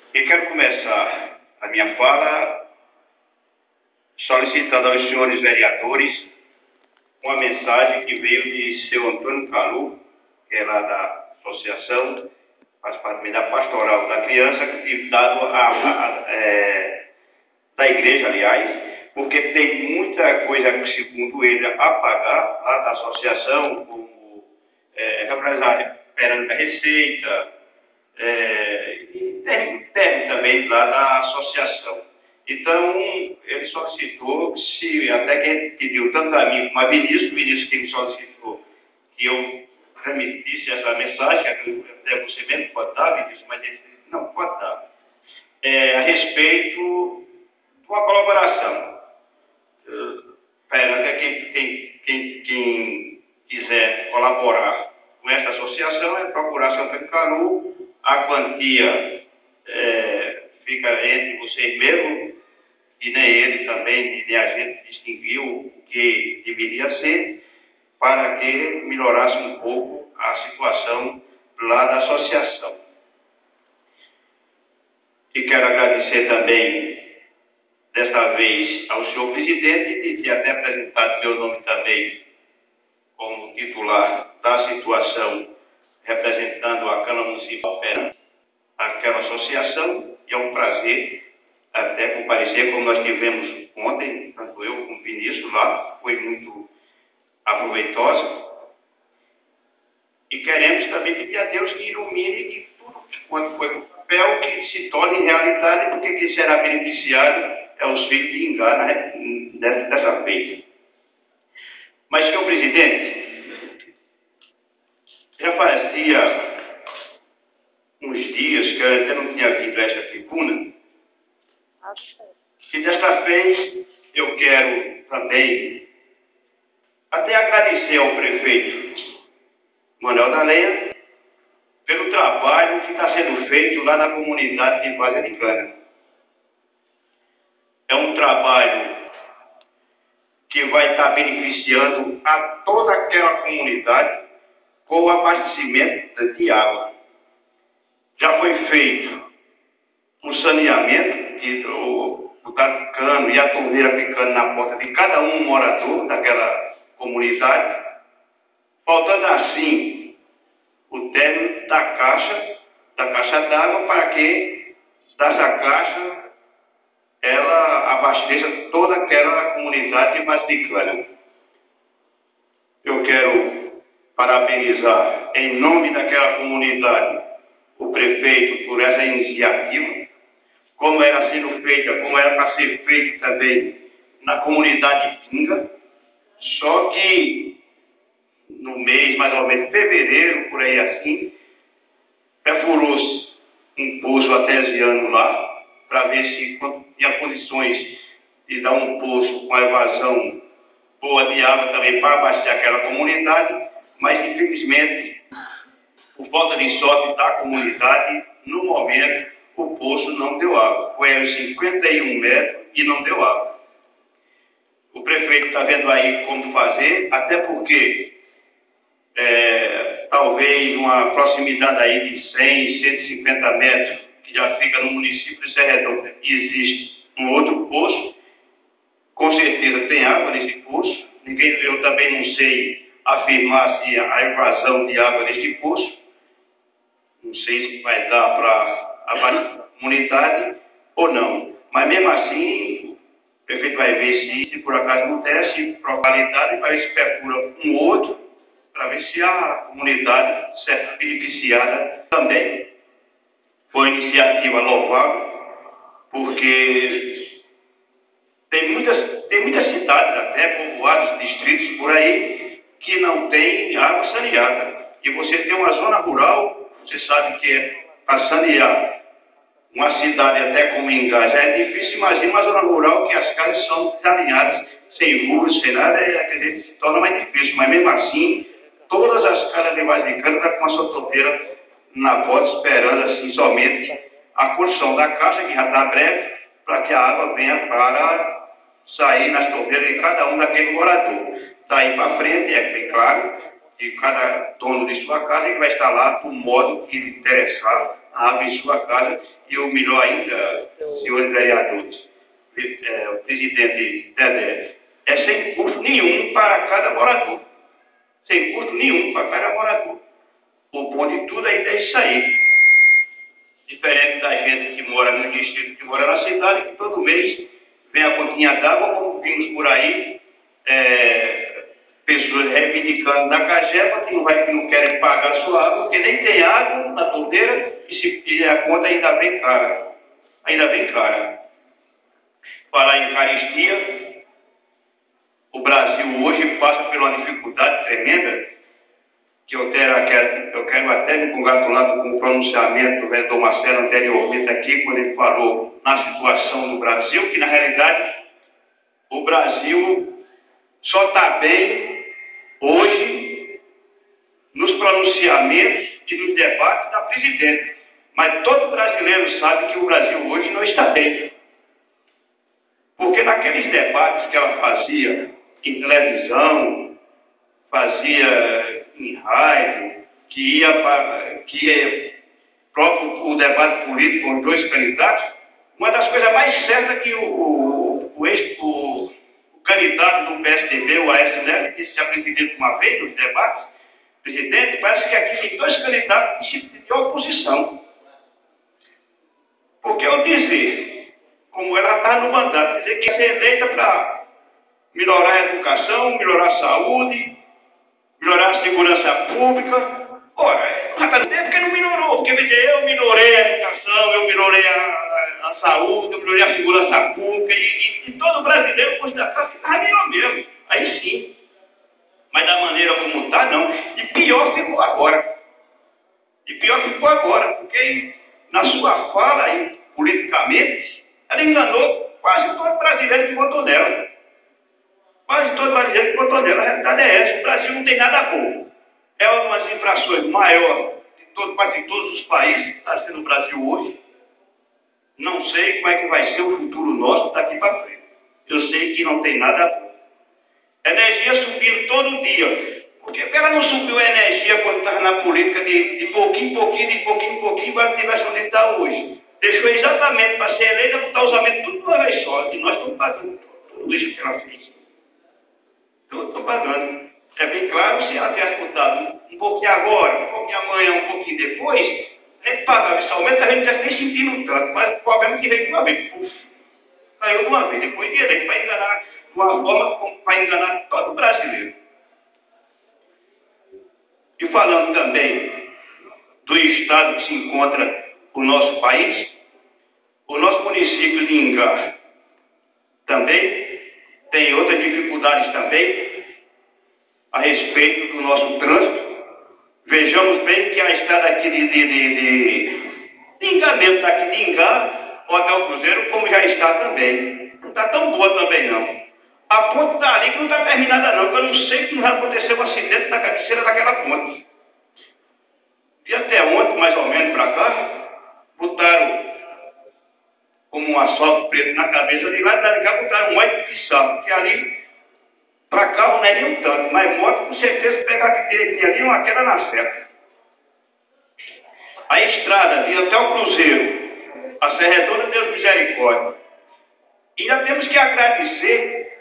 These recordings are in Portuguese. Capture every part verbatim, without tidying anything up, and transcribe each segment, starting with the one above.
E quero começar a minha fala solicitando aos senhores vereadores uma mensagem que veio de seu Antônio Calu, que é lá da associação, faz parte da pastoral da criança, que dado a, a, a é, da igreja, aliás, porque tem muita coisa, segundo ele, a pagar lá da associação, como é, representando a receita, é, e tem, tem também lá da associação. Então, ele solicitou, se até quem pediu, tanto a mim como a Vinícius, o Vinícius que me solicitou que eu remitisse essa mensagem, que até você mesmo pode dar, Vinícius, mas ele disse, não, pode dar, é, a respeito de uma colaboração. Perante quem, quem, quem, quem quiser colaborar com esta associação, é procurar Santa Caru, a quantia é, fica entre vocês mesmos, e nem ele também, nem a gente distinguiu o que deveria ser, para que melhorasse um pouco a situação lá da associação. E quero agradecer também, desta vez, ao senhor presidente, de ter até apresentado meu nome também como titular da situação, representando a Câmara Municipal perante aquela associação, e é um prazer até comparecer, como nós tivemos ontem, tanto eu como o Vinícius lá, foi muito aproveitosa. E queremos também pedir a Deus que ilumine que tudo quanto foi no papel, que se torne realidade, porque quem será beneficiado é os filhos de engano, né, dessa feita. Mas, senhor presidente, já fazia uns dias que eu até não tinha vindo a esta tribuna, e desta vez eu quero também até agradecer ao prefeito Manuel da Lenha pelo trabalho que está sendo feito lá na comunidade de Várzea de Cana. É um trabalho que vai estar beneficiando a toda aquela comunidade com o abastecimento de água. Já foi feito o saneamento, que o, o cano e a torneira ficando na porta de cada um morador daquela comunidade, faltando assim o término da caixa, da caixa d'água, para que dessa caixa ela abasteça toda aquela comunidade vaticana. Eu quero parabenizar, em nome daquela comunidade, o prefeito por essa iniciativa, como era sendo feita, como era para ser feita também na comunidade de Pinga, só que no mês, mais ou menos, fevereiro, por aí assim, perfurou-se um poço artesiano lá, para ver se tinha condições de dar um poço com a evasão boa de água também para abastecer aquela comunidade, mas infelizmente, por falta de sorte da comunidade, no momento o poço não deu água. Foi aos cinquenta e um metros e não deu água. O prefeito está vendo aí como fazer, até porque é, talvez uma proximidade aí de cem, cento e cinquenta metros, que já fica no município de Serra Redonda, existe um outro poço, com certeza tem água nesse poço, ninguém, eu também não sei afirmar se a evasão de água neste poço, não sei se vai dar para a comunidade ou não, mas mesmo assim, o prefeito vai ver se, se por acaso não der, se probabilidade, vai ver se procura um outro, para ver se a comunidade será beneficiada também. Foi uma iniciativa louvável, porque tem muitas, tem muitas cidades, até povoados, distritos por aí, que não tem água saneada. E você tem uma zona rural, você sabe que é para sanear uma cidade até como Ingá já é difícil. Imagina uma zona rural que as casas são desalinhadas, sem muros, sem nada, é, quer dizer, se torna mais difícil. Mas mesmo assim, todas as casas de Várzea de Cana estão com a sua torneira na porta, esperando assim somente a construção da caixa, que já está breve, para que a água venha para sair nas torneiras de cada um daquele morador. Daí para frente, é bem claro, que cada dono de sua casa ele vai estar lá do modo que lhe interessar água em sua casa e o melhor ainda, senhores vereadores, é, o presidente Dedé, é sem custo nenhum para cada morador. Sem custo nenhum para cada morador. O bom de tudo ainda é isso aí. Diferente da gente que mora no distrito, que mora na cidade, que todo mês vem a continha d'água, como vimos por aí, é, pessoas reivindicando da Cagepa, que não, vai, que não querem pagar a sua água, porque nem tem água na torneira e, se, e a conta ainda vem cara. Ainda vem cara. Falar em caristia, o Brasil hoje passa por uma dificuldade tremenda, que eu quero, eu quero até me congratular com o pronunciamento do vereador Marcelo anteriormente aqui, quando ele falou na situação do Brasil, que na realidade o Brasil só está bem hoje nos pronunciamentos e nos debates da presidente. Mas todo brasileiro sabe que o Brasil hoje não está bem. Porque naqueles debates que ela fazia em televisão, fazia em rádio, que ia para que ia próprio o debate político com dois candidatos, uma das coisas mais certas que o, o, o, ex, o, o candidato do P S D B, o Aécio Neves, disse a presidente uma vez nos debates, presidente, parece que aqui tem dois candidatos de oposição. Porque eu dizer, como ela está no mandato, dizer que ia ser eleita para melhorar a educação, melhorar a saúde, melhorar a segurança pública. Ora, já está no tempo que não melhorou, porque dizer, eu melhorei a educação, eu melhorei a, a, a saúde, eu melhorei a segurança pública, e, e, e todo brasileiro fosse da classe ficava melhor mesmo. Aí sim. Mas da maneira como está, não. E pior ficou agora. E pior ficou agora, porque na sua fala, aí, politicamente, ela enganou quase todo brasileiro que votou nela. Quase todo brasileiro que votou nela. A realidade é essa. O Brasil não tem nada bom. É uma das infrações maiores de todo, quase todos os países que está sendo o Brasil hoje. Não sei como é que vai ser o futuro nosso daqui para frente. Eu sei que não tem nada bom. Energia subindo todo dia. Porque ela não subiu a energia quando estava na política de, de pouquinho em pouquinho, de pouquinho em pouquinho, para a diversão onde está hoje. Deixou exatamente para ser eleita, botar o orçamento tudo de uma vez só. E nós estamos pagando tudo isso que ela fez. Tudo estou pagando. É bem claro, se ela tivesse botado um pouquinho agora, um pouquinho amanhã, um pouquinho depois, a gente pagava esse aumento, a gente não estivesse nem sentindo tanto. Mas o problema é que veio de uma vez. Puf, caiu de uma vez, depois de eleito, para enganar, de uma forma para enganar todo brasileiro. E falando também do estado que se encontra o nosso país, o nosso município de Ingá também tem outras dificuldades também a respeito do nosso trânsito. Vejamos bem que a estrada aqui de, de, de, de, de Ingá mesmo, daqui de Ingá, o Hotel Cruzeiro, como já está também. Não está tão boa também não. A ponte está ali que não está terminada não, porque eu não sei como vai acontecer um acidente na cabeceira daquela ponte. E até ontem, mais ou menos, para cá, botaram como um asfalto preto na cabeça de lá, de cá botaram um oito de sal, porque ali, para cá, não é nem um tanto, mas moto, com certeza, pegar que tem ali uma queda na seta. A estrada de até o Cruzeiro, a Serredona Deus Misericórdia. E já temos que agradecer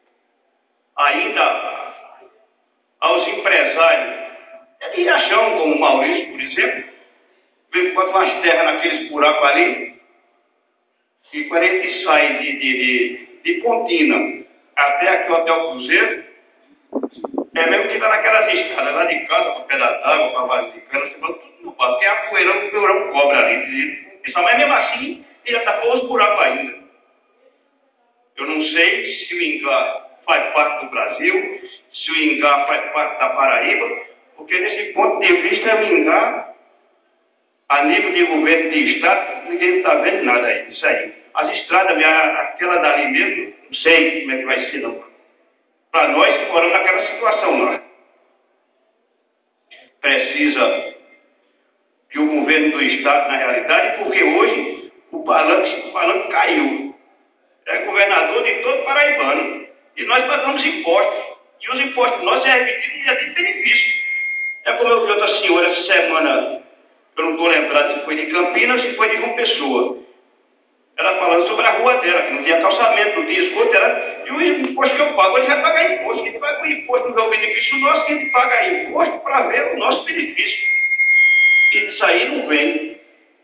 ainda aos empresários de Riachão, como o Maurício, por exemplo, veio com umas terras naqueles buracos ali, e quando a gente sai de, de, de, de Pontina até aqui o Hotel Cruzeiro, é mesmo que está naquelas estradas lá de casa, para pedaço d'água, para valer de cana, você bota tudo no barco, porque a poeirão, o poeirão cobra ali. Mas mesmo assim, ele já tapou os buracos ainda. Eu não sei se o Ingá faz parte do Brasil, se o Ingá faz parte da Paraíba, porque nesse ponto de vista o Ingá, a nível de governo de estado, ninguém está vendo nada aí, isso aí. As estradas, aquela dali mesmo, não sei como é que vai ser não. Para nós que moramos naquela situação lá. Precisa que o governo do estado, na realidade, porque hoje o palanque, o palanque caiu. É governador de todo paraibano. E nós pagamos impostos. E os impostos nossos é remetido de benefício. É como eu vi outra senhora essa semana Eu não estou lembrado se foi de Campinas ou se foi de João Pessoa. Ela falando sobre a rua dela, que não tinha calçamento, não tinha esgoto, era, e o imposto que eu pago, ele vai pagar imposto. Quem paga o imposto não vê o benefício nosso, quem paga imposto para ver o nosso benefício. E isso aí não vem.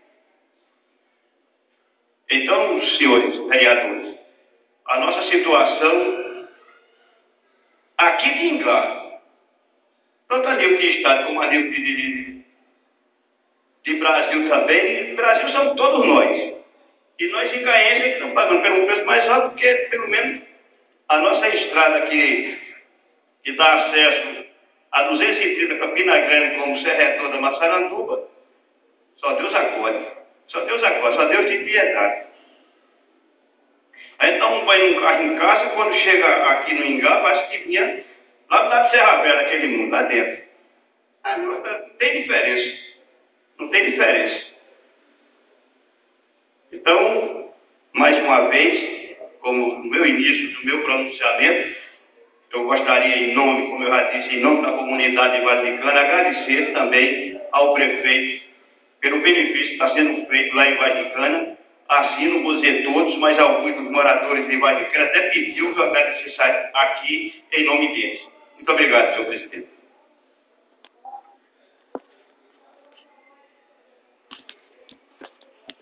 Então, senhores vereadores, a nossa situação aqui de Ingá, tanto a nível de Estado como a nível de, de, de Brasil também, Brasil são todos nós. E nós engaenses estamos pagando pelo preço mais alto, porque pelo menos a nossa estrada aqui, que dá acesso a duzentos e trinta Campina Grande, como Serra Redonda, Massaranduba, só Deus acorde. Só Deus acorde, só Deus tem piedade. Aí dá um banho no carro em casa, quando chega aqui no Ingá, parece que vinha lá do lado de Serra Velha, aquele mundo, lá dentro. Ah, não, não tem diferença. Não tem diferença. Então, mais uma vez, como no meu início do meu pronunciamento, eu gostaria, em nome, como eu já disse, em nome da comunidade vaticana, agradecer também ao prefeito pelo benefício que está sendo feito lá em Vaticana. Assim, não vou dizer todos, mas alguns dos moradores de Vaticana até pediu que eu agradecesse aqui em nome deles. Muito obrigado, senhor presidente.